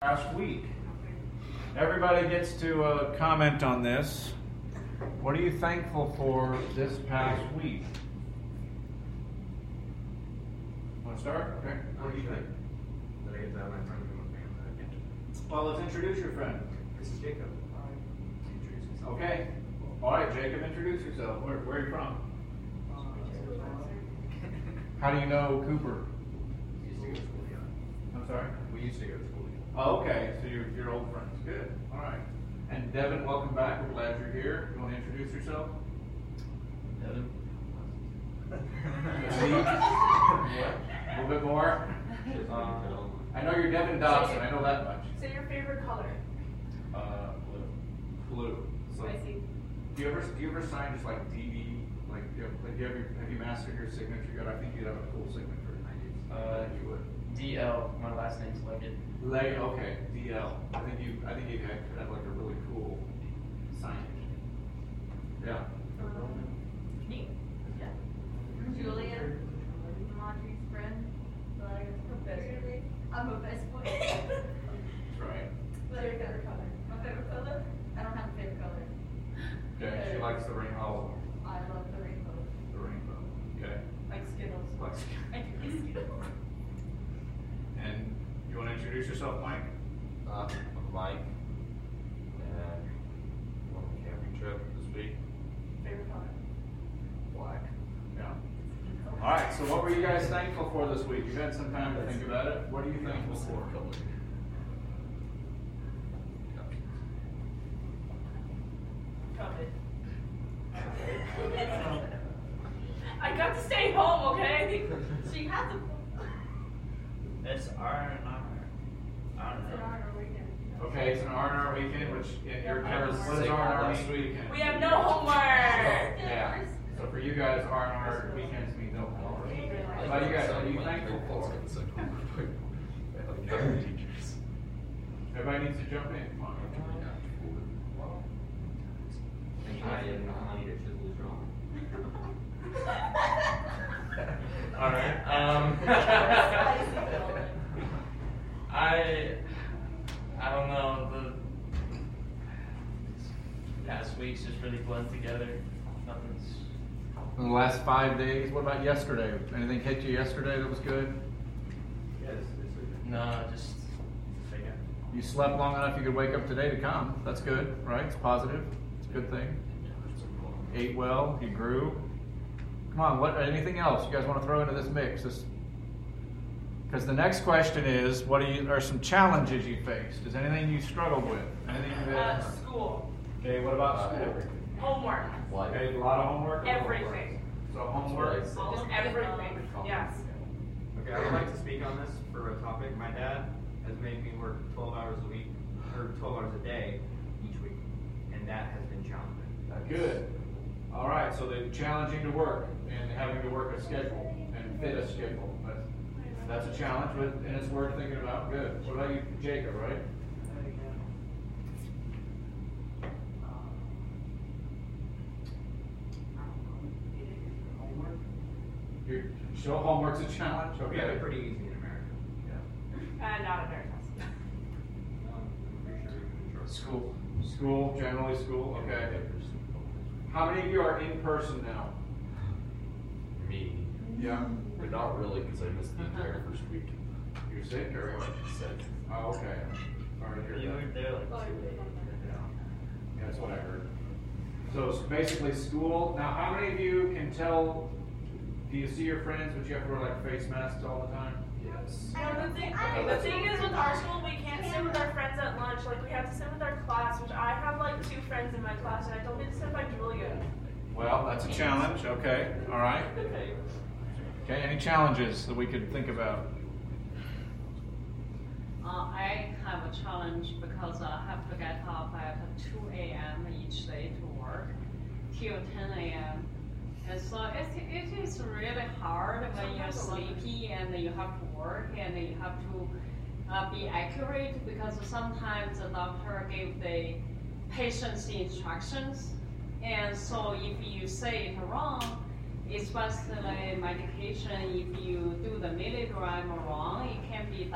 Last week. Everybody gets to comment on this. What are you thankful for this past week? Want to start? Okay. What do you think? That I get to have my friend and my family. Well, let's introduce your friend. This is Jacob. Introduce yourself. Okay. All right, Jacob, introduce yourself. Where are you from? How do you know Cooper? We used to go to school together. I'm sorry? We used to go to school together. Oh, okay. So you're old friends. Good. All right. And Devin, welcome back. We're glad you're here. You want to introduce yourself? Devin? A little bit more? I know you're Devin Dobson. I know that much. So your favorite color? Blue. So, Spicy. do you ever sign just like DD? Like, have you mastered your signature yet? I think you'd have a cool signature. You would. DL. My last name's Leggett. Okay, DL. I think you could have like a really cool signage. Yeah. Me? Yeah. Julian, Monty's friend. But I guess her best friend. I'm a best boy. That's right. What's your favorite color? My favorite color? I don't have a favorite color. Okay. She likes the rainbow. I love the rainbow. The rainbow. Okay. Like Skittles. I do like Skittles. And you want to introduce yourself, Mike? I'm Mike, and we're on a camping trip this week. Favorite color? Black. Yeah. All right. So, what were you guys thankful for this week? You've had some time to think about it. What are you thankful for? COVID. I got to stay home, okay? So you have to. It's R&R. I don't know. Okay, it's an R&R weekend, which in your terms, what is Sick R&R last weekend? We have no homework. Yeah. So for you guys, R&R weekends mean no homework. What about you guys? What are you thankful for? Everybody needs to jump in. Come on. All right. I don't know. The past weeks just really blend together. Nothing's. In the last 5 days, what about yesterday? Anything hit you yesterday that was good? Yes, No, just. Yeah. You slept long enough you could wake up today to come. That's good, right? It's positive. It's a good thing. Ate well. You grew. Come on. Anything else you guys want to throw into this mix? Because the next question is, what are some challenges you faced? Is anything you struggled with? Anything that? School. Okay. What about school? Homework. Okay, a lot of homework. Everything. So homework. Just everything. Yes. Okay, I would like to speak on this for a topic. My dad has made me work 12 hours a week, or 12 hours a day each week, and that has been challenging. Good. All right. So they're challenging to work and having to work a schedule and fit a schedule. That's a challenge, and it's worth thinking about. Good. What about you, Jacob? Right? So homework's a challenge. Okay. Yeah, they're pretty easy in America. Not a very fast. I'm pretty sure we can control. School. School, generally school. Okay. How many of you are in person now? Me, Yeah. but not really because I missed the entire first week. You're sick or what? Sick. Oh, okay. Sorry to hear You that. were there like 2 days. Yeah, that's what I heard. So it's basically school. Now, how many of you can tell? Do you see your friends, but you have to wear like face masks all the time? Yes. No, the thing is with our school, we can't sit with our friends at lunch. Like we have to sit with our class, which I have like 2 friends in my class, and I don't get to sit by Julia. Well, that's a challenge. Okay. All right. Okay. Any challenges that we could think about? I have a challenge because I have to get up at 2 a.m. each day to work till 10 a.m. And so it is really hard when you're sleepy and you have to work and you have to be accurate because sometimes the doctor gives the patient's instructions. And so if you say it wrong, especially medication, if you do the milligram wrong, it can be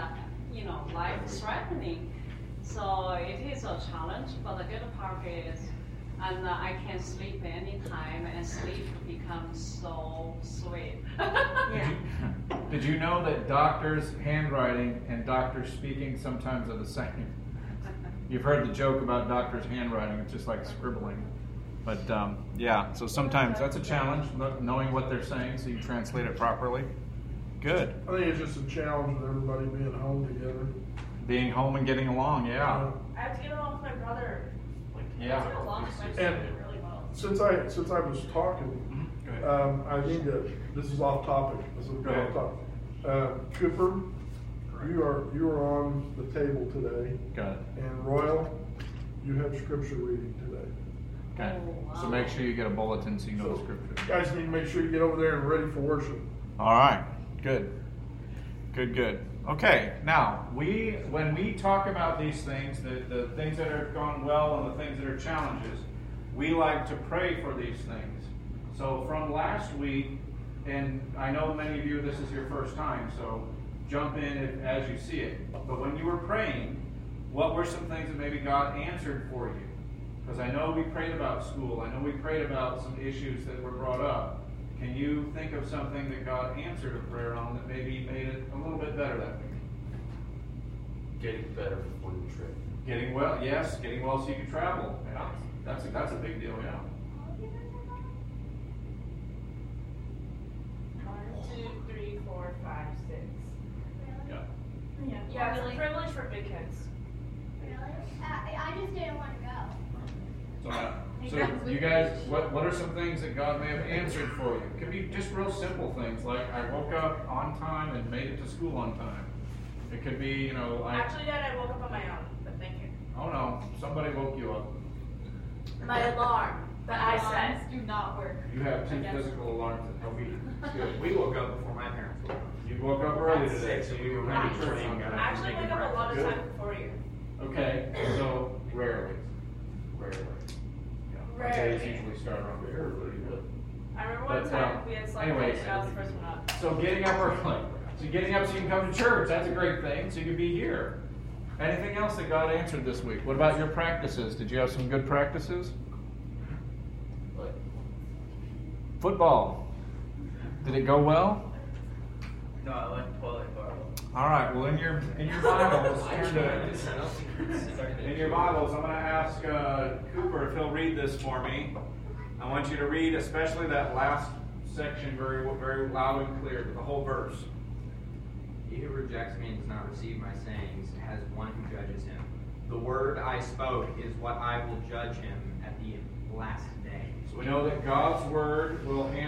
life-threatening. So it is a challenge, but the good part is, and I can sleep anytime, and sleep becomes so sweet. Did you know that doctors' handwriting and doctors' speaking sometimes are the same? You've heard the joke about doctors' handwriting. It's just like scribbling. But yeah, so sometimes that's a challenge, knowing what they're saying so you translate it properly. Good. I think it's just a challenge with everybody being home together. Being home and getting along, yeah. I have to get along with my brother. Yeah. I get along with my And sister really well. since I was talking, I need to. This is off topic. This is Go ahead. off topic. Cooper, you are on the table today, Got it. and Royal, you have scripture reading today. Okay. Oh, wow. So make sure you get a bulletin so you know the So, scripture. you guys need to make sure you get over there and ready for worship. All right. Good. Good. Okay. Now, when we talk about these things, the things that have gone well and the things that are challenges, we like to pray for these things. So from last week, and I know many of you, this is your first time, so jump in as you see it. But when you were praying, what were some things that maybe God answered for you? Because I know we prayed about school. I know we prayed about some issues that were brought up. Can you think of something that God answered a prayer on that maybe made it a little bit better that week? Getting better before the trip. Getting well, yes. Getting well so you can travel. Yeah, that's a big deal, yeah. 1, 2, 3, 4, 5, 6. Yeah. Yeah, it's Really? a privilege for big kids. Really? I just didn't want to go. So you guys, what are some things that God may have answered for you? It could be just real simple things like I woke up on time and made it to school on time. It could be, Actually, Dad, I woke up on my own, but thank you. oh no, somebody woke you up. My alarm that I Alarms set. do not work. You have 2 physical alarms that help you. Good. We woke up before my parents woke up. You woke up early today, so we were ready to church on I time. actually wake up a lot of Good. times before you. Okay, so rarely. Yeah. My days Rarely. usually start around here, I remember But, one time we had slept anyways. late and I was the first one up. So getting up early. So getting up so you can come to church, that's a great thing, so you can be here. Anything else that God answered this week? What about your practices? Did you have some good practices? Like, Football. Did it go well? No, I like volleyball. All right. Well, in your Bibles, in your Bibles, I'm going to ask Cooper if he'll read this for me. I want you to read, especially that last section, very loud and clear, the whole verse. He who rejects me and does not receive my sayings has one who judges him. The word I spoke is what I will judge him at the last day. So we know that God's word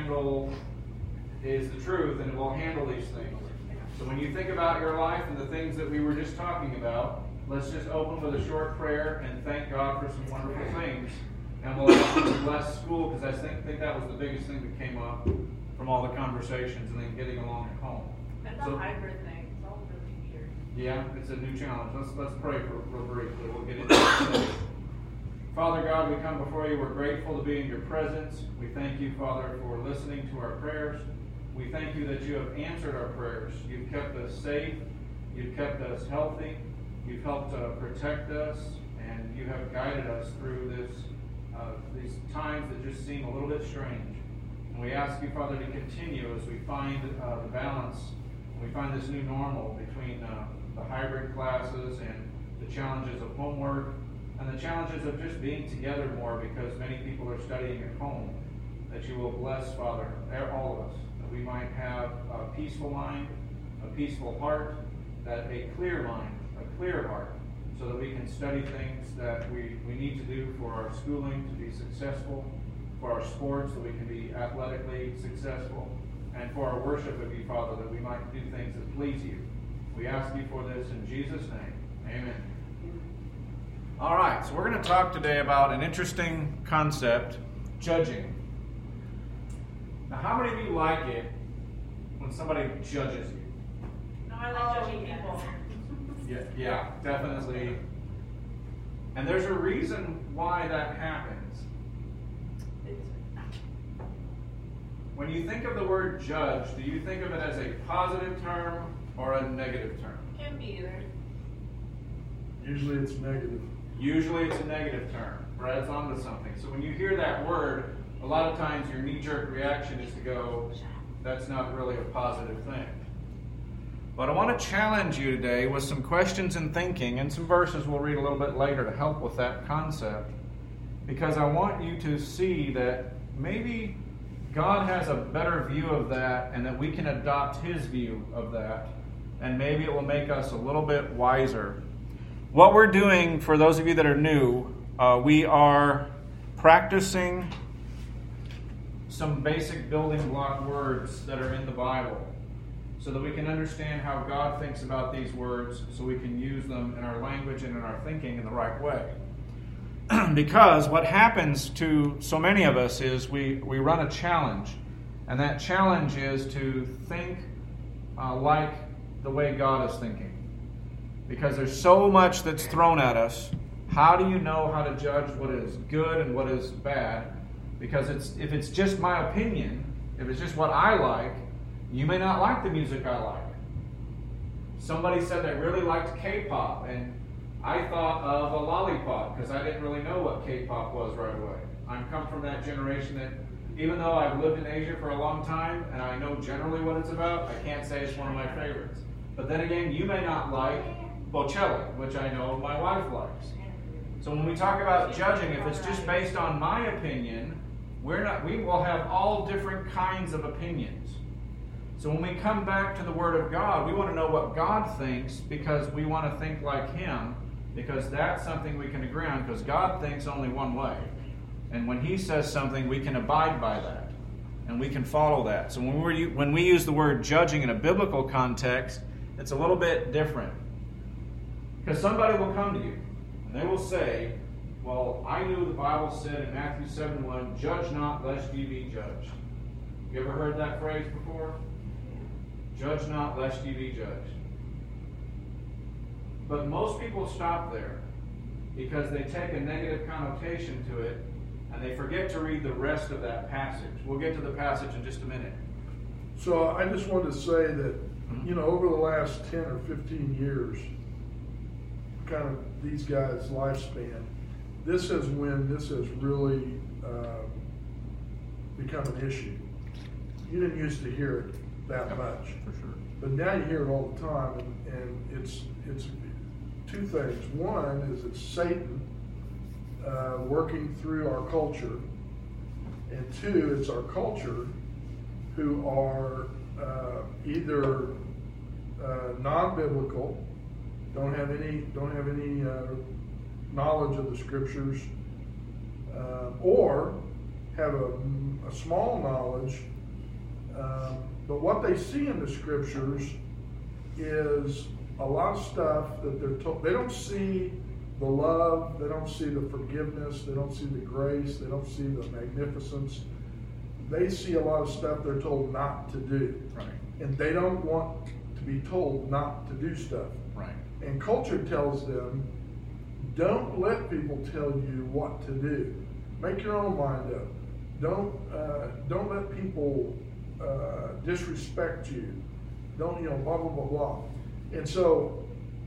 is the truth, and it will handle these things. So when you think about your life and the things that we were just talking about, let's just open with a short prayer and thank God for some wonderful things. And we'll ask him to bless school, because I think that was the biggest thing that came up from all the conversations and then getting along at home. And the So- hybrid thing, it's all really weird. Yeah, it's a new challenge. Let's pray for real briefly. We'll get into it today. Father God, we come before you. We're grateful to be in your presence. We thank you, Father, for listening to our prayers. We thank you that you have answered our prayers. You've kept us safe. You've kept us healthy. You've helped protect us, and you have guided us through these times that just seem a little bit strange. And we ask you, Father, to continue as we find the balance. We find this new normal between the hybrid classes and the challenges of homework and the challenges of just being together more, because many people are studying at home. That you will bless, Father, all of us, that we might have a peaceful mind, a peaceful heart, that a clear mind, a clear heart, so that we can study things that we need to do for our schooling to be successful, for our sports, that we can be athletically successful, and for our worship of you, Father, that we might do things that please you. We ask you for this in Jesus' name. Amen. All right, so we're going to talk today about an interesting concept, judging. Now, how many of you like it when somebody judges you? No, I like judging people. Yeah, definitely. And there's a reason why that happens. When you think of the word judge, do you think of it as a positive term or a negative term? Can be either. Usually it's negative. Usually it's a negative term. Brad's onto something. So when you hear that word, a lot of times your knee-jerk reaction is to go, that's not really a positive thing. But I want to challenge you today with some questions and thinking, and some verses we'll read a little bit later to help with that concept, because I want you to see that maybe God has a better view of that, and that we can adopt His view of that, and maybe it will make us a little bit wiser. What we're doing, for those of you that are new, we are practicing some basic building block words that are in the Bible, so that we can understand how God thinks about these words, so we can use them in our language and in our thinking in the right way. Because what happens to so many of us is we run a challenge, and that challenge is to think like the way God is thinking. Because there's so much that's thrown at us. How do you know how to judge what is good and what is bad? Because if it's just my opinion, if it's just what I like, you may not like the music I like. Somebody said they really liked K-pop, and I thought of a lollipop because I didn't really know what K-pop was right away. I come from that generation that, even though I've lived in Asia for a long time and I know generally what it's about, I can't say it's one of my favorites. But then again, you may not like Bocelli, which I know my wife likes. So when we talk about judging, if it's just based on my opinion, we will have all different kinds of opinions. So when we come back to the Word of God, we want to know what God thinks, because we want to think like Him, because that's something we can agree on, because God thinks only one way. And when He says something, we can abide by that, and we can follow that. So when we use the word judging in a biblical context, it's a little bit different. Because somebody will come to you, and they will say, well, I knew the Bible said in Matthew 7:1, judge not lest ye be judged. You ever heard that phrase before? Judge not lest ye be judged. But most people stop there because they take a negative connotation to it and they forget to read the rest of that passage. We'll get to the passage in just a minute. So I just wanted to say that, over the last 10 or 15 years, kind of these guys' lifespan, this has really become an issue. You didn't used to hear it that much, for sure. But now you hear it all the time, and it's two things. One is it's Satan working through our culture, and two, it's our culture who are either non-biblical, don't have any knowledge of the Scriptures, or have a small knowledge. But what they see in the Scriptures is a lot of stuff that they're told. They don't see the love, they don't see the forgiveness, they don't see the grace, they don't see the magnificence. They see a lot of stuff they're told not to do. Right. And they don't want to be told not to do stuff. Right. And culture tells them, don't let people tell you what to do. Make your own mind up. Don't let people disrespect you. Don't, blah, blah, blah, blah. And so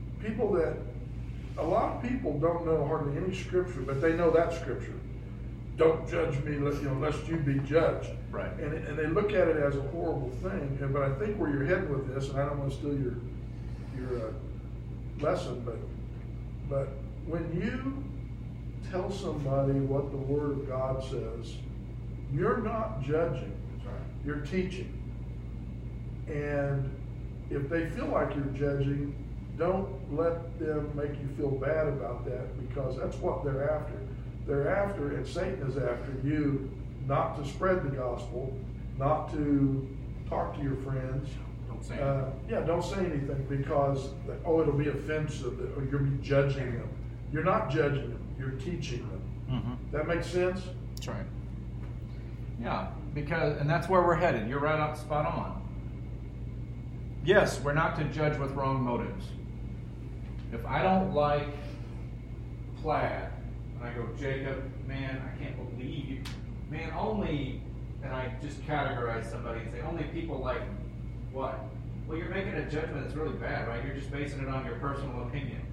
a lot of people don't know hardly any Scripture, but they know that Scripture. Don't judge me, lest you be judged. Right. And they look at it as a horrible thing. But I think where you're heading with this, and I don't want to steal your lesson, but when you tell somebody what the Word of God says, you're not judging. That's right. You're teaching. And if they feel like you're judging, don't let them make you feel bad about that, because that's what they're after. They're after, and Satan is after you, not to spread the gospel, not to talk to your friends. Don't say anything. Don't say anything, because, it'll be offensive, or you'll be judging them. You're not judging them, you're teaching them. Mm-hmm. That makes sense? That's right. Yeah, and that's where we're headed. You're right on, spot on. Yes, we're not to judge with wrong motives. If I don't like plaid, and I go, Jacob, man, I can't believe, man, only, and I just categorize somebody and say, only people like what? Well, you're making a judgment that's really bad, right? You're just basing it on your personal opinion.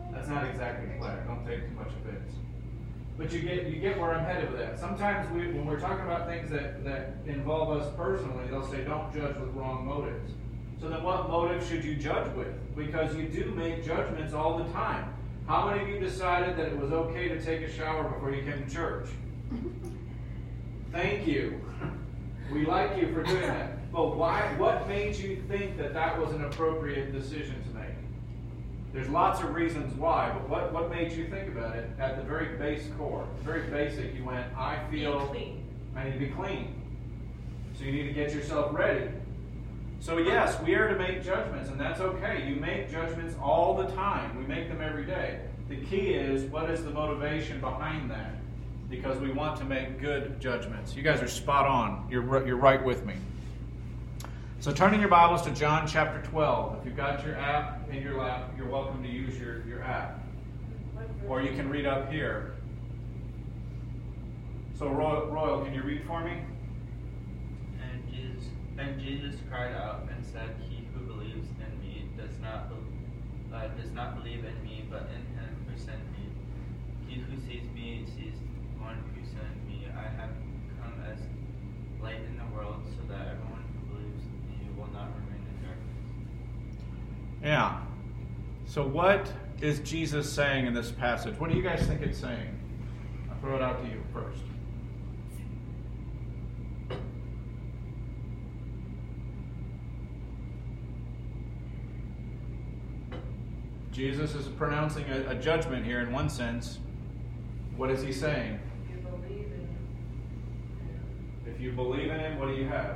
That's not exactly flat. Don't take too much offense. But you get where I'm headed with that. Sometimes when we're talking about things that involve us personally, they'll say, don't judge with wrong motives. So then what motive should you judge with? Because you do make judgments all the time. How many of you decided that it was okay to take a shower before you came to church? Thank you. We like you for doing that. But why? What made you think that was an appropriate decision to make? There's lots of reasons why, but what made you think about it at the very base core? Very basic, you went, I feel I need to be clean. So you need to get yourself ready. So yes, we are to make judgments, and that's okay. You make judgments all the time. We make them every day. The key is, what is the motivation behind that? Because we want to make good judgments. You guys are spot on. You're right with me. So turn in your Bibles to John chapter 12. If you've got your app in your lap, you're welcome to use your app. Or you can read up here. So Royal, can you read for me? And Jesus cried out and said, "He who believes in me does not believe in me, but in him who sent me. He who sees me sees the one who sent me. I have come as light in the world, so that everyone who believes in me will not remain in darkness." Yeah. So what is Jesus saying in this passage? What do you guys think it's saying? I'll throw it out to you first. Jesus is pronouncing a judgment here in one sense. What is he saying? If you believe in him. If you believe in him, what do you have?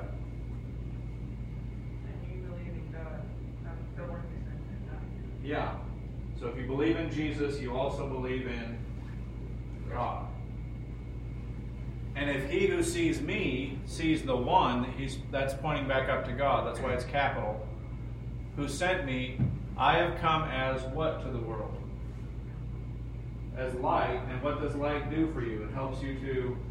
And you believe in God. The one who sent him. Yeah. So if you believe in Jesus, you also believe in God. And if he who sees me sees the one, that's pointing back up to God. That's why it's capital. Who sent me, I have come as what to the world? As light. And what does light do for you? It helps you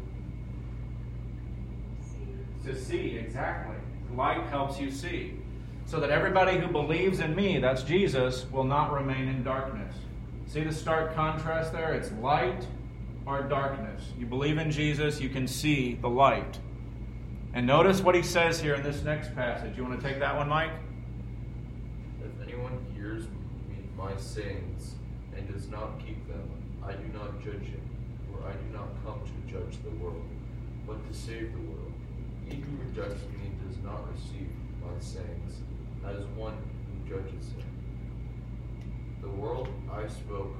to see, exactly. Light helps you see. So that everybody who believes in me, that's Jesus, will not remain in darkness. See the stark contrast there? It's light or darkness. You believe in Jesus, you can see the light. And notice what he says here in this next passage. You want to take that one, Mike? If anyone hears my sayings and does not keep them, I do not judge him, for I do not come to judge the world, but to save the world. He who rejects me does not receive my sayings, as one who judges him. The word I spoke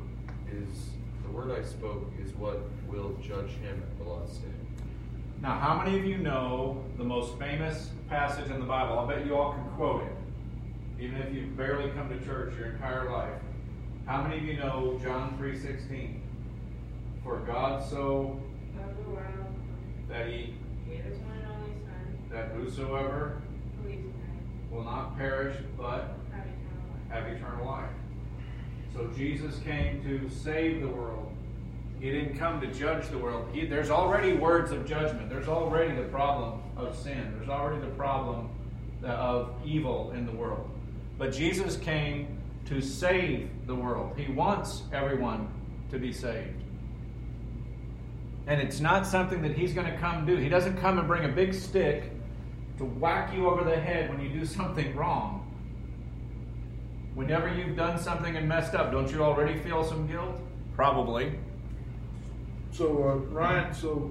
is what will judge him at the last day. Now, how many of you know the most famous passage in the Bible? I'll bet you all can quote it, even if you've barely come to church your entire life. How many of you know John 3:16? For God so that he, that whosoever will not perish but have eternal life. So Jesus came to save the world. He didn't come to judge the world. There's already words of judgment. There's already the problem of sin. There's already the problem of evil in the world. But Jesus came to save the world. He wants everyone to be saved. And it's not something that he's going to come do. He doesn't come and bring a big stick to whack you over the head when you do something wrong. Whenever you've done something and messed up, don't you already feel some guilt? Probably. So, Ryan,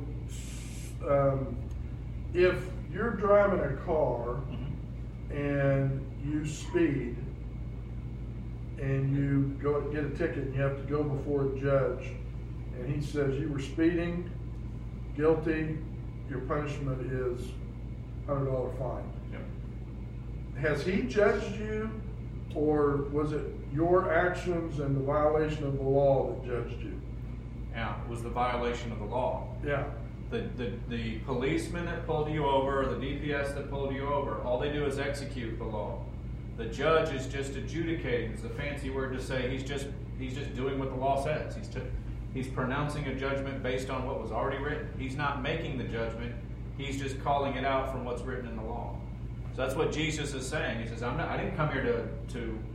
if you're driving a car and you speed and you go get a ticket and you have to go before a judge and he says you were speeding, guilty, your punishment is $100 fine. Yep. Has he judged you, or was it your actions and the violation of the law that judged you? Yeah, it was the violation of the law. Yeah. The policeman that pulled you over, or the DPS that pulled you over, all they do is execute the law. The judge is just adjudicating. It's a fancy word to say he's just doing what the law says. He's pronouncing a judgment based on what was already written. He's not making the judgment. He's just calling it out from what's written in the law. So that's what Jesus is saying. He says, I didn't come here to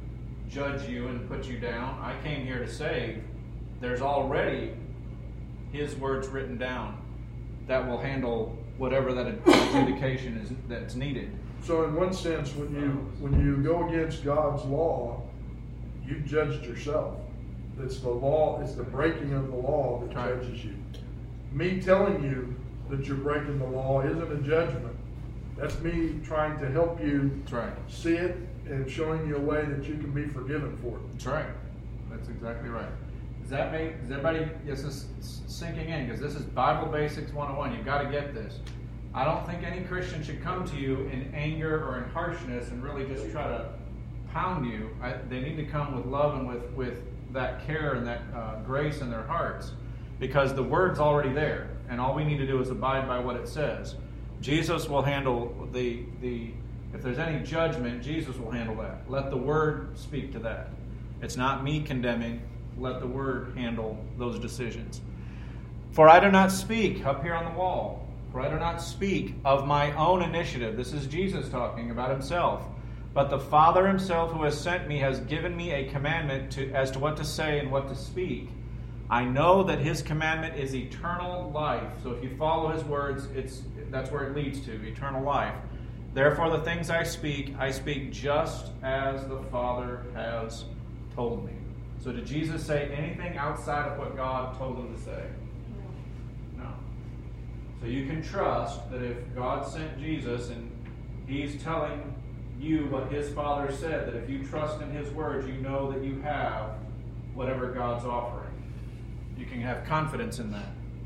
judge you and put you down. I came here to say there's already His words written down that will handle whatever that adjudication is that's needed. So in one sense, when you go against God's law, you've judged yourself. It's the law, it's the breaking of the law that Right. judges you. Me telling you that you're breaking the law isn't a judgment. That's me trying to help you That's right. see it and showing you a way that you can be forgiven for it. That's right. That's exactly right. Does everybody, this is sinking in, because this is Bible Basics 101. You've got to get this. I don't think any Christian should come to you in anger or in harshness and really just try to pound you. They need to come with love and with that care and that grace in their hearts, because the word's already there, and all we need to do is abide by what it says. Jesus will handle if there's any judgment, Jesus will handle that. Let the word speak to that. It's not me condemning. Let the word handle those decisions. For I do not speak up here on the wall. For I do not speak of my own initiative. This is Jesus talking about himself. But the Father himself who has sent me has given me a commandment as to what to say and what to speak. I know that his commandment is eternal life. So if you follow his words, that's where it leads to, eternal life. Therefore the things I speak just as the Father has told me. So did Jesus say anything outside of what God told him to say? No. So you can trust that if God sent Jesus and he's telling you what his Father said, that if you trust in his words, you know that you have whatever God's offering. You can have confidence in that.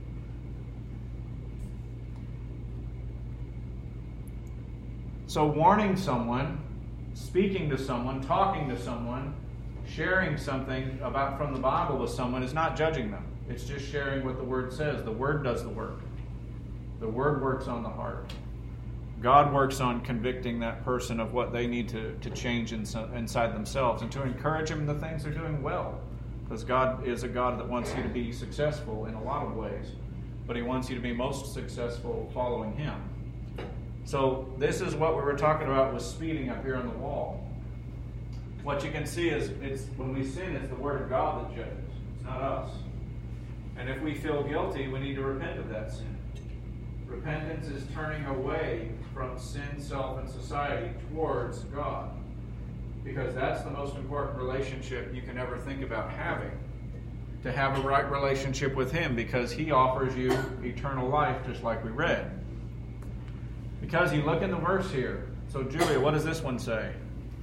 So warning someone, speaking to someone, talking to someone, sharing something from the Bible with someone is not judging them. It's just sharing what the Word says. The Word does the work. The Word works on the heart. God works on convicting that person of what they need to change inside themselves and to encourage them in the things they're doing well. Because God is a God that wants you to be successful in a lot of ways, but he wants you to be most successful following him. So this is what we were talking about with speeding up here on the wall. What you can see is it's when we sin, it's the Word of God that judges. It's not us. And if we feel guilty, we need to repent of that sin. Repentance is turning away from sin, self, and society towards God. Because that's the most important relationship you can ever think about having. To have a right relationship with him, because he offers you eternal life, just like we read. Because you look in the verse here. So Julia, what does this one say?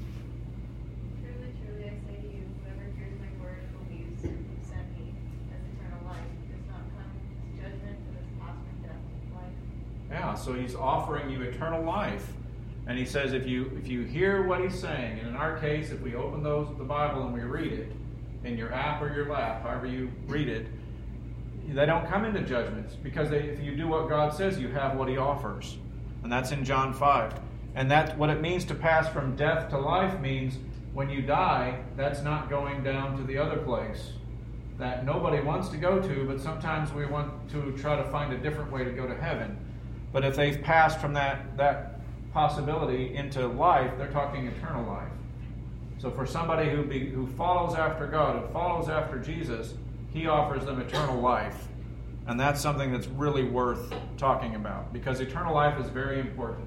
Truly, truly, I say to you, whoever hears my word and believes him who sent me has eternal life, does not come to judgment, but is passed from death to life. Yeah, so he's offering you eternal life. And he says if you hear what he's saying, and in our case, if we open the Bible and we read it, in your app or your lap, however you read it, they don't come into judgments. Because if you do what God says, you have what he offers. And that's in John 5. And that's what it means to pass from death to life means when you die, that's not going down to the other place that nobody wants to go to, but sometimes we want to try to find a different way to go to heaven. But if they've passed from that possibility into life, they're talking eternal life. So for somebody who follows after God, who follows after Jesus, he offers them eternal life. And that's something that's really worth talking about, because eternal life is very important.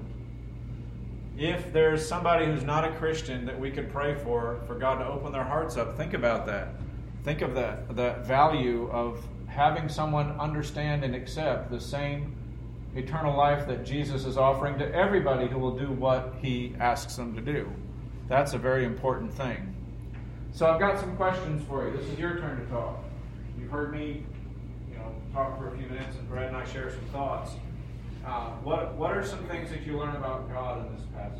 If there's somebody who's not a Christian that we could pray for God to open their hearts up, think about that. Think of that value of having someone understand and accept the same eternal life that Jesus is offering to everybody who will do what he asks them to do. That's a very important thing. So I've got some questions for you. This is your turn to talk. You've heard me, talk for a few minutes, and Brad and I share some thoughts. What are some things that you learn about God in this passage?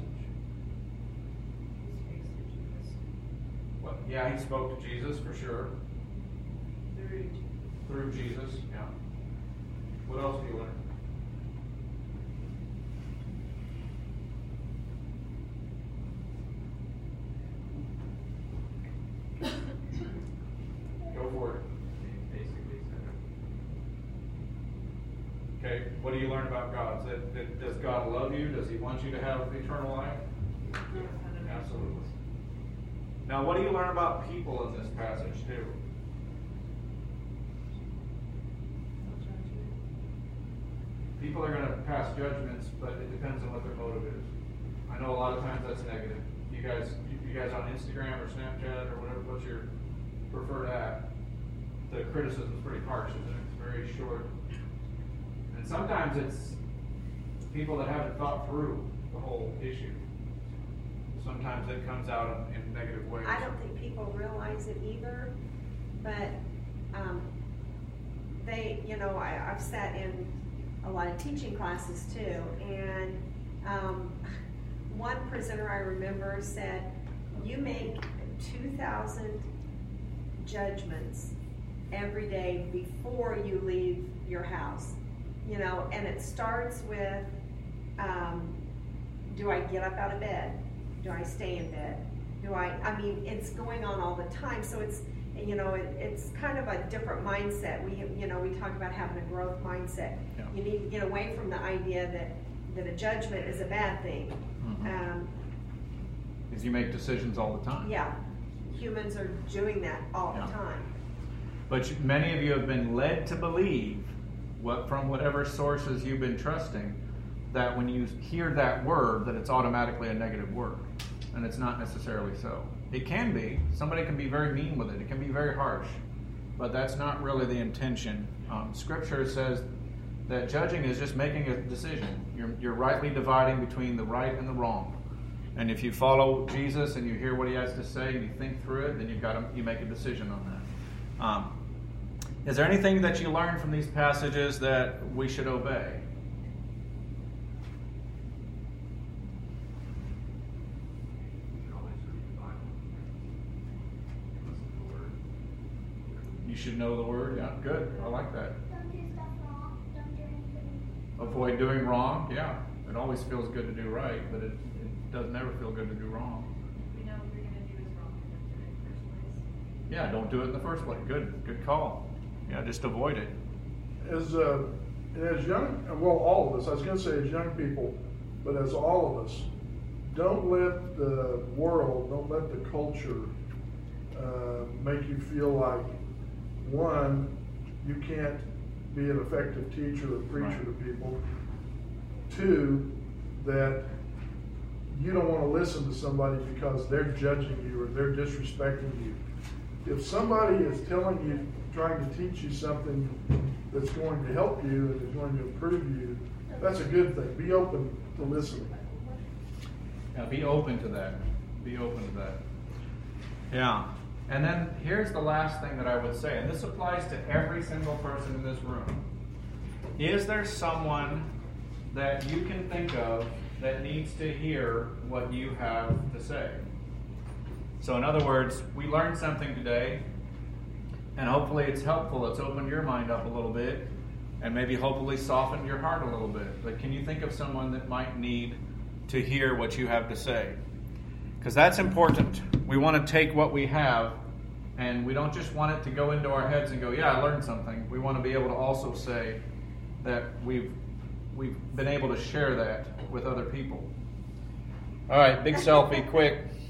Yeah, he spoke to Jesus for sure. Through Jesus, yeah. What else do you learn? Go for it. Basically said Okay, what do you learn about God? Does God love you? Does he want you to have eternal life? Absolutely. Now, what do you learn about people in this passage, too? People are going to pass judgments, but it depends on what their motive is. I know a lot of times that's negative. You guys on Instagram or Snapchat or whatever, what's your preferred app? The criticism is pretty harsh, isn't it? It's very short. And sometimes it's people that haven't thought through the whole issue. Sometimes it comes out in negative ways. I don't think people realize it either, but I've sat in a lot of teaching classes too, and one presenter I remember said, you make 2,000 judgments every day before you leave your house, and it starts with, do I get up out of bed? Do I stay in bed? It's going on all the time, so it's kind of a different mindset. We talk about having a growth mindset. Yeah. You need to get away from the idea that a judgment is a bad thing. Because you make decisions all the time. Yeah, humans are doing that all the time. But many of you have been led to believe, from whatever sources you've been trusting, that when you hear that word, that it's automatically a negative word. And it's not necessarily so. It can be. Somebody can be very mean with it. It can be very harsh. But that's not really the intention. Scripture says that judging is just making a decision. You're rightly dividing between the right and the wrong. And if you follow Jesus and you hear what he has to say and you think through it, then you make a decision on that. Is there anything that you learned from these passages that we should obey? You should know the word. Yeah, good. I like that. Don't do stuff wrong. Don't do anything. Avoid doing wrong. Yeah, it always feels good to do right, but it does never feel good to do wrong. We know what you're going to do is wrong. Don't do it in the first place. Yeah, don't do it in the first place. Good call. Yeah, just avoid it. As all of us, I was going to say as young people, but as all of us, don't let the world, don't let the culture make you feel like, one, you can't be an effective teacher or preacher to people. Two, that you don't want to listen to somebody because they're judging you or they're disrespecting you. If somebody is telling you, trying to teach you something that's going to help you and is going to improve you, that's a good thing. Be open to listening. Yeah, be open to that. Be open to that. Yeah. And then here's the last thing that I would say, and this applies to every single person in this room. Is there someone that you can think of that needs to hear what you have to say? So in other words, we learned something today, and hopefully it's helpful. It's opened your mind up a little bit, and maybe hopefully softened your heart a little bit. But can you think of someone that might need to hear what you have to say? Because that's important. We want to take what we have, and we don't just want it to go into our heads and go, yeah, I learned something. We want to be able to also say that we've been able to share that with other people. All right, big selfie, quick.